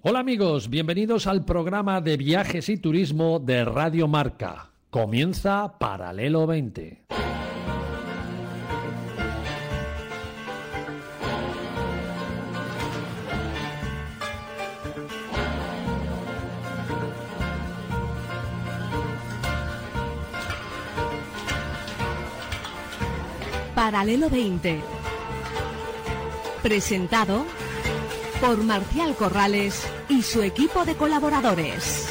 Hola amigos, bienvenidos al programa de viajes y turismo de Radio Marca. Comienza Paralelo 20. Paralelo 20. Presentado por Marcial Corrales y su equipo de colaboradores.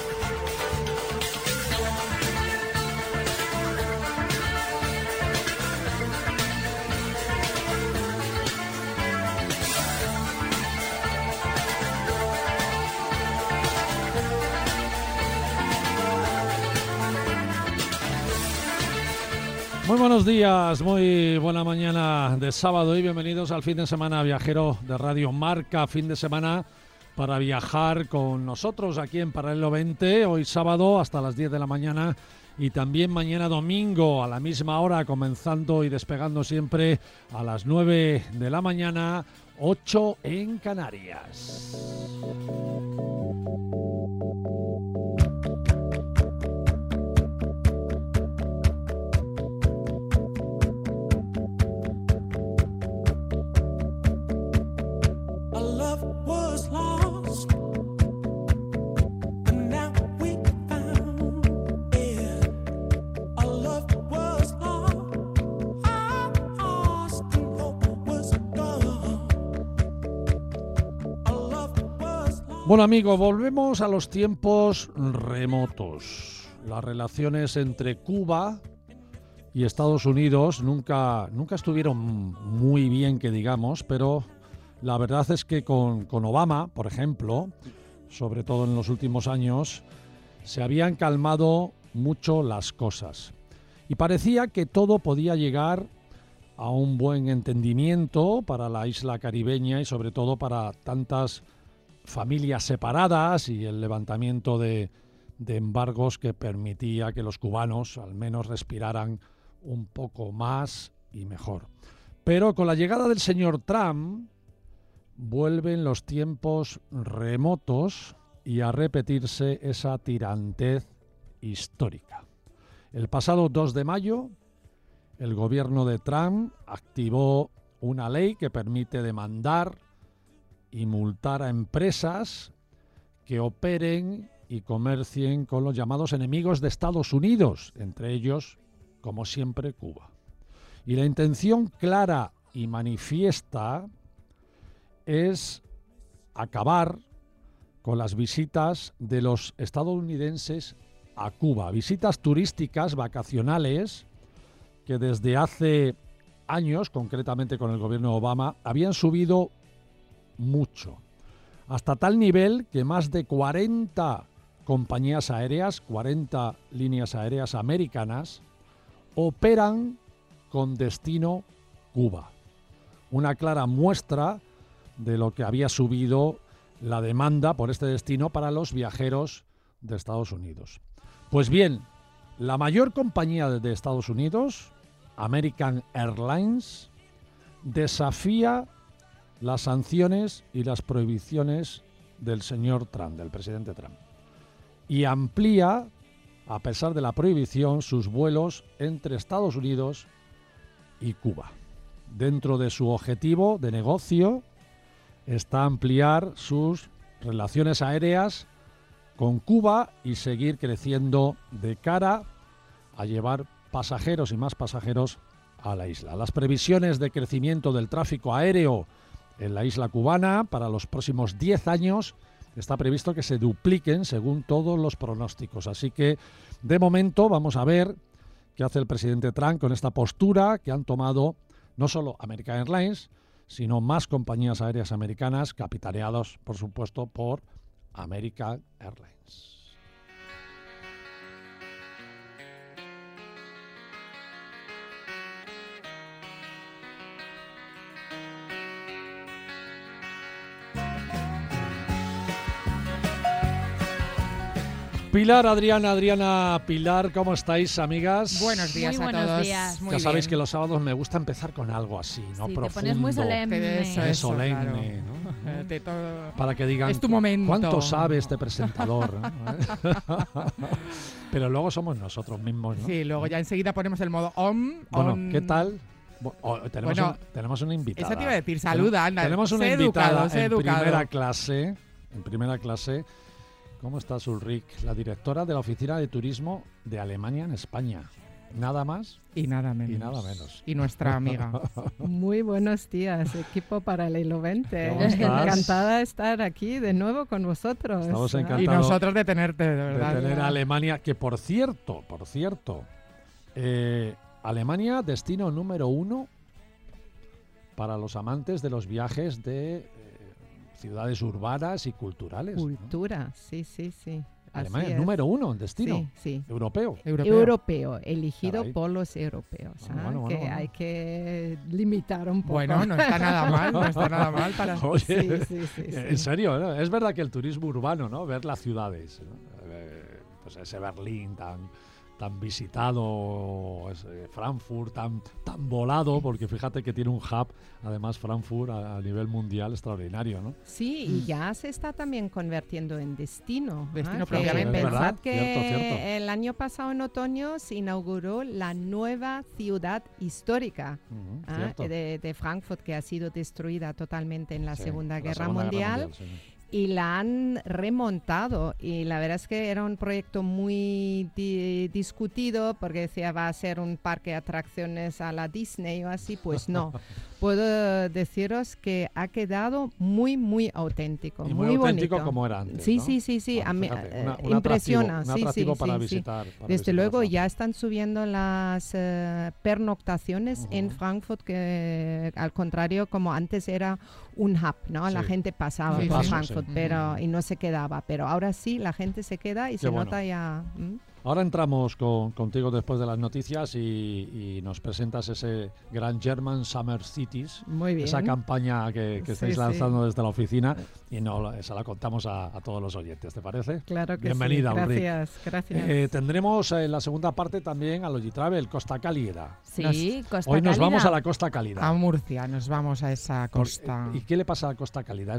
Muy buenos días, muy buena mañana de sábado y bienvenidos al fin de semana viajero de Radio Marca, fin de semana para viajar con nosotros aquí en Paralelo 20, hoy sábado hasta las 10 de la mañana y también mañana domingo a la misma hora, comenzando y despegando siempre a las 9 de la mañana, 8 en Canarias. Bueno amigos, volvemos a los tiempos remotos. Las relaciones entre Cuba y Estados Unidos nunca estuvieron muy bien, que digamos, pero la verdad es que con Obama, por ejemplo, sobre todo en los últimos años, se habían calmado mucho las cosas. Y parecía que todo podía llegar a un buen entendimiento para la isla caribeña y sobre todo para tantas familias separadas y el levantamiento de embargos que permitía que los cubanos al menos respiraran un poco más y mejor. Pero con la llegada del señor Trump vuelven los tiempos remotos y a repetirse esa tirantez histórica. El pasado 2 de mayo, el gobierno de Trump activó una ley que permite demandar y multar a empresas que operen y comercien con los llamados enemigos de Estados Unidos, entre ellos, como siempre, Cuba. Y la intención clara y manifiesta es acabar con las visitas de los estadounidenses a Cuba, visitas turísticas vacacionales que desde hace años, concretamente con el gobierno de Obama, habían subido mucho, hasta tal nivel que más de 40 compañías aéreas, 40 líneas aéreas americanas, operan con destino Cuba. Una clara muestra de lo que había subido la demanda por este destino para los viajeros de Estados Unidos. Pues bien, la mayor compañía de Estados Unidos, American Airlines, desafía las sanciones y las prohibiciones del señor Trump, del presidente Trump, y amplía, a pesar de la prohibición, sus vuelos entre Estados Unidos y Cuba. Dentro de su objetivo de negocio está ampliar sus relaciones aéreas con Cuba y seguir creciendo de cara a llevar pasajeros y más pasajeros a la isla. Las previsiones de crecimiento del tráfico aéreo en la isla cubana para los próximos 10 años está previsto que se dupliquen según todos los pronósticos. Así que, de momento, vamos a ver qué hace el presidente Trump con esta postura que han tomado no solo American Airlines, sino más compañías aéreas americanas, capitaneados, por supuesto, por American Airlines. Pilar, Adriana, Pilar, ¿cómo estáis, amigas? Buenos días Muy a buenos todos. días. Muy Ya sabéis bien. que los sábados me gusta empezar con algo así, ¿no? Sí, Profundo. te pones muy solemne. Eso, solemne, claro. ¿no? De todo. Para que digan, Es tu momento. ¿cuánto sabe este presentador? Pero luego somos nosotros mismos, ¿no? Sí, luego ya enseguida ponemos el modo on. Bueno, ¿qué tal? Bueno, tenemos una invitada. Eso te iba a decir, saluda, anda. Tenemos una sé invitada educado, sé en educado. primera clase. ¿Cómo estás, Ulrich? La directora de la Oficina de Turismo de Alemania en España. Nada más Y nada menos. y nada menos. Y nuestra amiga. Muy buenos días, equipo paralelo 20. ¿Cómo estás? Encantada de estar aquí de nuevo con vosotros. Estamos Y encantados nosotros de tenerte, de de verdad. tener a Alemania, que por cierto, Alemania, destino número 1 para los amantes de los viajes de ciudades urbanas y culturales, ¿no? Cultura, sí. Así Alemania, es. número 1 en destino Sí. europeo. Europeo, elegido Caray. por los europeos. Bueno, que bueno. hay que limitar un poco. Bueno, no está nada mal, no está nada mal para... Oye, Sí. en serio, ¿no? Es verdad que el turismo urbano, ¿no? Ver las ciudades, ¿no? Pues ese Berlín tan visitado, Frankfurt tan volado, porque fíjate que tiene un hub, además Frankfurt a nivel mundial extraordinario, ¿no? Sí, y ya se está también convirtiendo en destino. Destino Que propiamente. Es verdad, Pensad que cierto. el año pasado en otoño se inauguró la nueva ciudad histórica Cierto. de Frankfurt, que ha sido destruida totalmente en la Sí, Segunda la Guerra Segunda Mundial. sí. Y la han remontado y la verdad es que era un proyecto muy discutido porque decía va a ser un parque de atracciones a la Disney o así, pues no. Puedo deciros que ha quedado muy auténtico, Y muy auténtico bonito. como era antes, Sí, ¿no? sí. Bueno, A mí, fíjate, un impresiona. atractivo, un atractivo sí, para sí. visitar. para Desde visitar luego Frankfurt. ya están subiendo las pernoctaciones en Ujú. Frankfurt, que al contrario, como antes era un hub, ¿no? La Sí. gente pasaba Sí, por sí. Frankfurt, Sí. pero y no se quedaba. Pero ahora sí, la gente se queda y se bueno. nota ya. Ahora entramos contigo después de las noticias y nos presentas ese Grand German Summer Cities, Muy bien. esa campaña que Sí, estáis sí. lanzando desde la oficina y esa la contamos a todos los oyentes, ¿te parece? Claro que Bienvenida, sí. Ulrich. Gracias. Tendremos en la segunda parte también a Logitravel, Costa Cálida. Sí, Costa Hoy nos Cálida. vamos a la Costa Cálida. A Murcia, nos vamos a esa costa. ¿Y qué le pasa a la Costa Cálida? ¿Es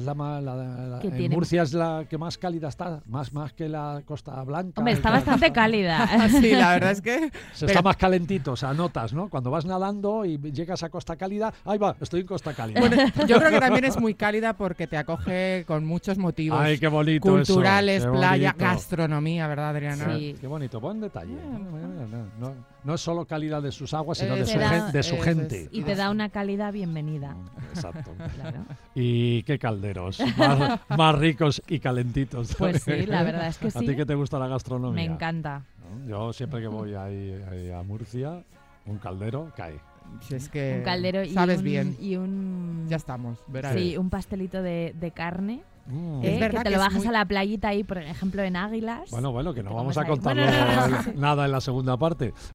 Que en tiene- Murcia es la que más cálida está? ¿Más que la Costa Blanca? Hombre, está bastante cálida. Sí, la verdad es que... Se está más calentito, o sea, notas, ¿no? Cuando vas nadando y llegas a Costa Cálida, ahí va, estoy en Costa Cálida. Bueno, yo creo que también es muy cálida porque te acoge con muchos motivos. Ay, qué bonito culturales, eso, qué playa, bonito. gastronomía, ¿verdad, Adriana? Sí. Qué bonito, buen detalle. No es solo cálida de sus aguas, sino de Eso su, es. de su Eso gente. es. Y te da una cálida bienvenida. Exacto. Claro. Y qué calderos, más ricos y calentitos. Pues sí, la verdad es que ¿A sí. ti que te gusta la gastronomía? Me encanta. ¿No? Yo siempre que voy ahí a Murcia, un caldero cae. Si es que Un caldero y sabes un, bien. y un Ya estamos, verás. sí, un pastelito de carne. Es verdad que te que lo es bajas muy- a la playita ahí, por ejemplo, en Águilas. Bueno, que no Te vamos a comes ahí. contarlo Bueno, nada en la segunda parte.